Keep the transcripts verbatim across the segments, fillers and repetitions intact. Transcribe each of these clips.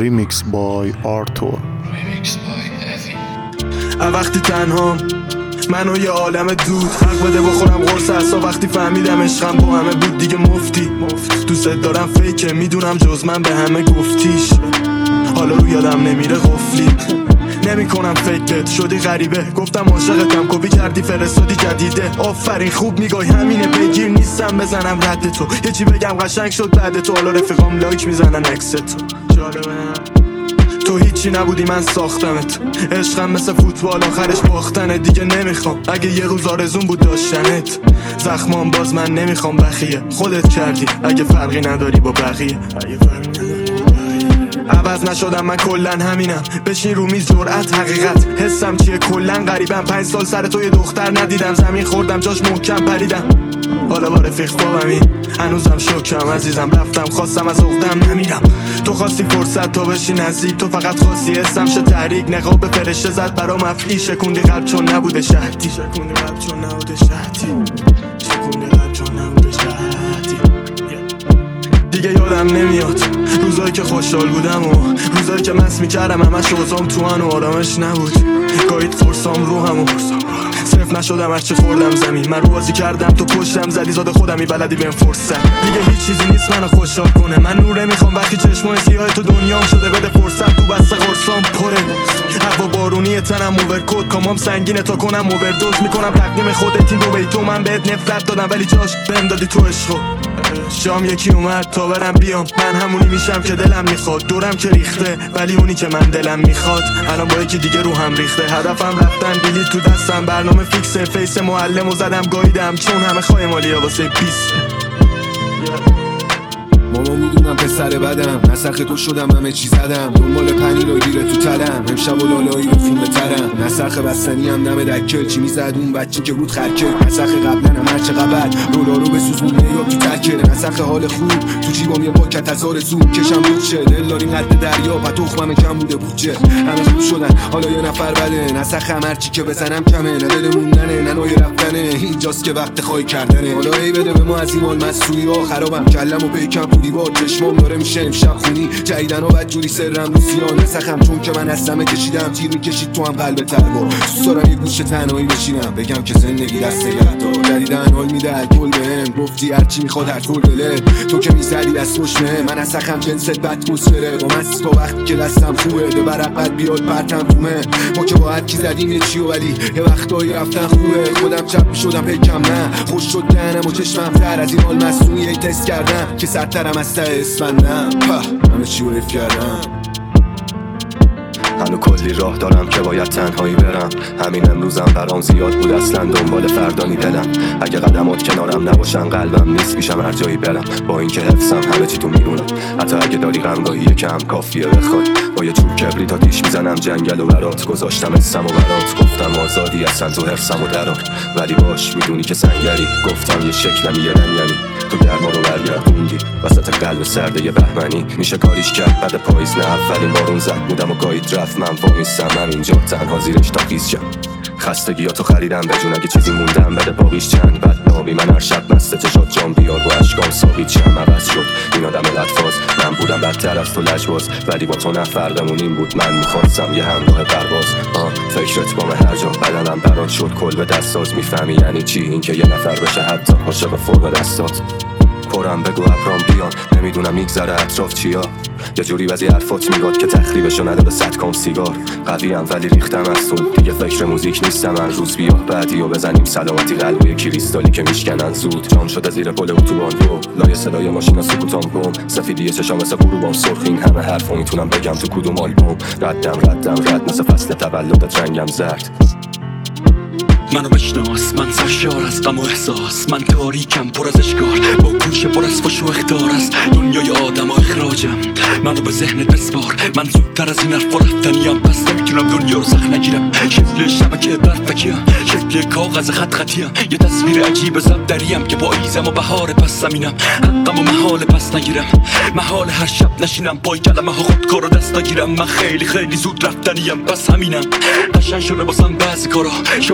Remix by Arthur. وقتی تنهام منو یه عالم دود حق بده بخورم قرص اصلا وقتی فهمیدم عشقم با همه بود دیگه مفتی دوست دارم فیکه میدونم جز من به همه گفتیش حالا رو یادم نمیره قفلی نمی کنم فکرت شدی غریبه گفتم عاشقتم کپی کردی فرستادی جدیده آفرین خوب میگای همینه بگیر نیستم بزنم رد تو یه چی بگم قشنگ شد بعد تو حالا رفیقام لایک میزنن اکس تو جالبه تو هیچی نبودی من ساختمت عشقم مثل فوتبال آخرش باختنه دیگه نمیخوام اگه یه روز آرزون بود داشتنت زخمام باز من نمیخوام بخیه خودت کردی اگه فرقی نداری با بقیه عوض نشدم من کلن همینم بشین رو میز جرأت حقیقت حسم چیه کلن غریبم پنج سال سر تو یه دختر ندیدم زمین خوردم جاش محکم پریدم حالا با رفیق خوابمی هنوزم شوکم عزیزم رفتم خواستم از عقدم نمیرم تو خواستی فرصت تا بشی نزدیک تو فقط خواستی حسم شه تحریک نقاب به فرشته زد برام افعی شکوندی قلب چون نبوده شهدی شکوندی قلب چون نبوده شهدی شکوندی قلب چون نبوده شهدی دیگه یادم نمیاد روزایی که خوشحال بودم و روزایی که مست میکردم همش اوزام تو ان و آرامش نبود گاهید فرسام روحم و صرف نشدم هرچی خوردم زمین من رو بازی کردم تو پشتم زدی زاده خودمی بلدی بهم فرصت دیگه هیچ چیزی نیست منو خوشحال کنه من نوره میخوام وقتی چشمای سیاه تو دنیام شده بده فرصت تو بسته قرصام پره هوا بارونی تنم اوورکوت کامام سنگینه تا کنم اووردوز میکنم تقدیم خودت این دو بیتو من بهت نفرت دادم ولی جاش بهم دادی تو عشقو شام یکی اومد تا برم بیام من همونی میشم که دلم میخواد دورم که ریخته ولی اونی که من دلم میخواد الان با یکی دیگه روحم ریخته هدفم رفتن بلیط تو دستم برنامه فیکس فیس معلم و زدم گاییدم چون همه خواهی مالی ها واسه بیست ماما میدونم پسر بدم نسخ تو شدم همه چی زدم دنبال پنیر و گیره تو تلم امشب و لالایی رو فیلم ترم نسخ بستنی هم دم دکل چی میزد اون بچه که بود خرکل نسخ قبلا هم هرچه قبل رولا رو بسوزونه یا تو تکل نسخ حال خوب تو جیبام یه پاکت از آرزو کشم بود چه دل داریم قد دریا و تخمم کم بوده بود چه همه خوب شدن حالا یه نفر بده نسخ هم هرچی که بزنم کمه نه دل موندنه نه نوع رفتنه اینجاست که وقت خواهی کردنه حالا ای بده به ما از این مال مسئولی را خرابم کلم و پیکم دیوار چشمام داره میشه امشب خونی جدیدن و بدجوری سرم روسیان نسخم چون که من هستمه کشیدم تیر میکشید تو هم قلب تربا دوست دارم یه گوشه تنهایی بشینم بگم که زندگی دست نگهدار جدیدن حال میده الکل بهم گفتی هرچی میخواد هر طول دله تو که میزدی دست خوشمه من نسخم جنست بد مسفره با مست تا وقتی که دستم خوبه به برقت بیاد پرتم تومه ما که با هر کی زدیم یه چیو ولی یه وقتایی رفتن خوبه خودم چپ میشدم پیکم نه خوش شد دهنم و چشمم تر از این حال مصنوعی ای تست کردم که سرترم از ته اسفندم همه چی رو حیف کردم هنو کلی راه دارم که باید تنهایی برم همین امروزم برام زیاد بود اصلا دنبال فردانی دلم اگه قدمات کنارم نباشن قلبم نیست پیشم هر جایی برم با اینکه حفظم همه چی تو میرونم حتی اگه داری غمگاهی کم کافیه بخوای با یه چوب کبریت آتیش میزنم جنگل و برات گذاشتم اسم و برات گفتم آزادی اصلا تو حفظم و درار ولی باش میدونی که سنگری گفتم یه شکلمی یه رنگمی تو گرما رو برگردوندی وسط قلب سرده یه بهمنی میشه کاریش کرد بعد پاییز نه اولین بارون زد بودم و گاهید رفت من وامیستم همینجا تنها زیرش تا خیز شم خستگیاتو خریدم بجون اگه چیزی موندم بده باقیش چند بد نابی من هر شب مست چشات جام بیار با اشکام ساقید شم عوض شد این آدم لطفاز من بودم بدتر از تو لجباز ولی با تو نه فرقمون این بود من میخواستم یه همراه پرواز آه فکرت بام هر جا بدنم برات شد کل به دستاز میفهمی یعنی چی این که یه نفر بشه حتی عاشق فرم دستات پرم بگو ابرام بیان نمیدونم میگذره اطراف چیا یه جوری وزی حرفات میگاد که تخریبشو نداده صد کام سیگار قویم ولی ریختم از تو دیگه فکر موزیک نیستم هر روز بیا بعدی و بزنیم سلامتی قلب و یه کریستالی که میشکنن زود جام شده زیر پل اتوبان رو لای صدای ماشینا سکوتام گم سفیدی چشام مثل غروبام سرخ این همه حرفو میتونم بگم تو کدوم آلبوم ردم ردم رد مثل فصل تولدت رنگم زرد منو بشناس من سرشار از غم و احساس من تاریکم پر از اشکار با گوش پر از فش و اخطار است دنیای آدم و اخراجم منو به ذهنت بسپار من زودتر از این حرفا رفتنیم پس نمیتونم دنیا رو سخت نگیرم شکل شبکه برفکیم شکل کاغذ خط خطیم یه تصویر عجیب زب دریم که پاییزم و بهار پس زمینم حقم و محال پس نگیرم محال هر شب نشینم پای کلمه ها خودکار و دست نگیرم من خیلی خیلی زود رفتنیم پس همینم قشنگ شده باسم بعضی کارا شمردن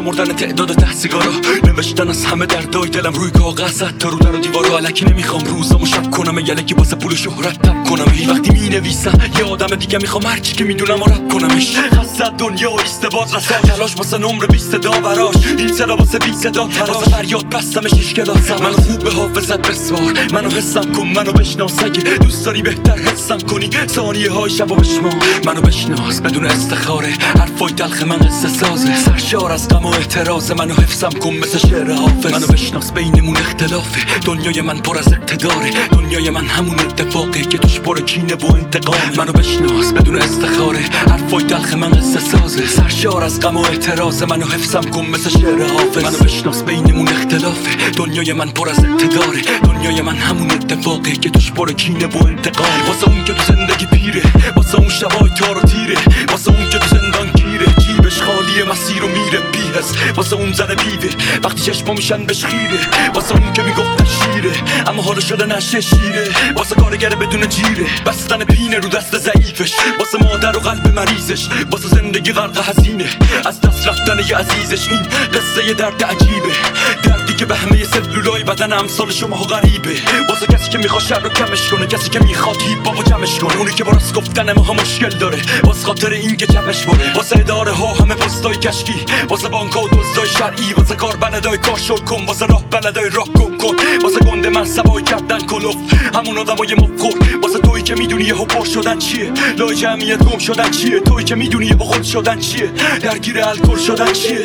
تعداد ده سیگارا نوشتن از همه دردای دلم روی کاغذ تا رو در و دیوارا الکی نمیخوام روزامو شب کنم یلکی واسه پول و شهرت تب کنم هی وقتی مینویسم یه آدم دیگه میخوام هرچی که میدونم و رب کنمش خاصت دنیا و ایستباد رسا تلاش واسه نمر بیست داوراش این صدا واسه بیست دا تراز فریاد بستمش ایش کلاسم منو خوب به حافظت بسوار منو حسم کن منو بشناس اگه دوست داری بهتر حسم کنی ثانیه های شب و بشمار منو بشناس بدون استخاره حرفای تلخ من قصه سازه سرشار از غم و اعتراض منو حفظم کن مثل شعر حافظ منو بشناس بینمون اختلافه دنیای من پر از اقتداره دنیای من همون اتفاقه که توش پر کینه و انتقام منو بشناس بدون استخاره حرفای تلخ من قصه سازه سرشار از غم و اعتراض منو حفظم کن مثل شعر حافظ منو بشناس بینمون اختلافه دنیای من پر از اقتداره دنیای من همون اتفاقه که توش پر کینه و انتقام واسه اون که تو زندگی پیره واسه اون شبای تار و تیره واسه اون که تو زندان گیره جیبش خالیه مسیر و میره بیهس واسه اون زن بیوه وقتی چشما میشن بهش خیره واسه اون که میگفت شیره اما حالا شده نشه شیره واسه کارگر بدون جیره بستن پینه رو دست ضعیفش واسه مادر و قلب مریضش واسه زندگی غرق هزینه از دست رفتن یه عزیزش این قصه یه درد عجیبه دردی که به همه سلولای بدن امثال شما غریبه واسه کسی که میخواد شر رو کمش کنه کسی که میخواد هیپ بابا جمعش کنه اونی که با راست گفتن ما مشکل داره واسه خاطر این که جمعش بره واسه اداره ها همه پستای کشکی واسه بانک‌ها و دزدای شرعی واسه کار بلدای کار شل کن واسه راه بلدای راه گم کن واسه گنده من سبای کردن کلوف همون آدمای مفخور واسه تویی که میدونی یهو پر شدن چیه لای جمعیت گم شدن چیه تویی که میدونی با خود شدن چیه درگیر الکل شدن چیه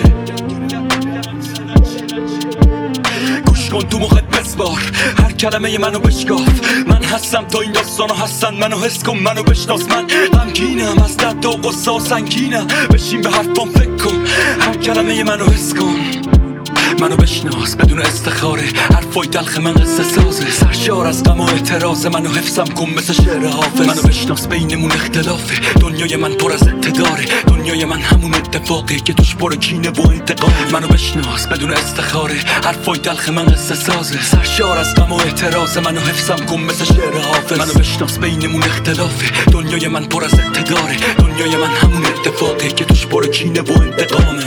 گوش کن تو مخت بسپار هر کلمه منو بشکاف من هستم تا این داستانو هستن منو حس کن منو بشناس من غمگینم از درد و غصه و سنگینم بشین به حرفام فکر کن هر کلمه منو حس کن منو بشناس بدون استخاره حرفای تلخ من قصه سازه سرشار از غم و اعتراض منو حفظم کن مثل شعر حافظ منو بشناس بینمون اختلافه دنیای من پر از اقتداره دنیای من همون اتفاقه که توش پر کینه و انتقام منو بشناس بدون استخاره حرفای تلخ من قصه سازه سرشار از غم و اعتراض منو حفظم کن مثل شعر حافظ منو بشناس بینمون اختلافه دنیای من پر از اقتداره دنیای من همون اتفاقه که توش پر کینه و انتقامه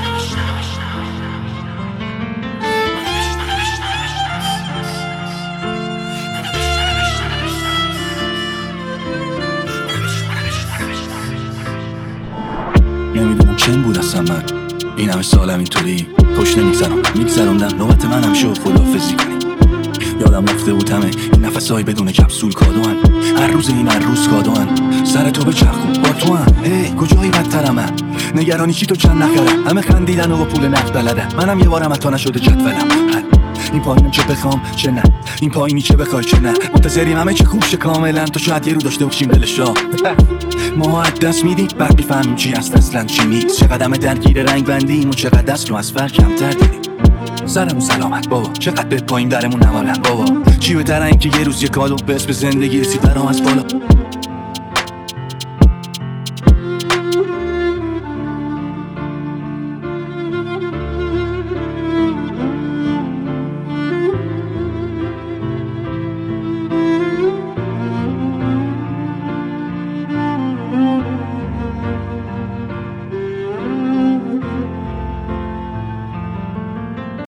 نمیدونم چند بود اصلا من این همه سالم اینطوری خوش نمیگذرم میگذروندم نوبت منم شد خداحافظی کنی یادم رفته بود همه این نفسای بدون کپسول کادوان هر روز این هر روز کادوان سر تو به چرخون با تو هم هی کجایی بدترم من نگرانی چی تو چند نخرم همه خندیدن و پول نقد بلدن منم یه بارم حتی نشده جدولم این پایینم چه بخوام چه نه این پایینی چه بخوای چه نه منتظریم همه چه خوب شه کاملا تو شاید یه رو داشته باشیم دلشا ما از دست میدیم بعد میفهمیم چی هست اصلا چی نیست چقدر درگیر رنگ بندیم و چقدر دست رو از فرق کمتر داریم سرمون سلامت بابا چقدر به پایین درمون نمالن بابا چی بهتره این که یه روز یه کالو به اسم زندگی رسید برام از بالا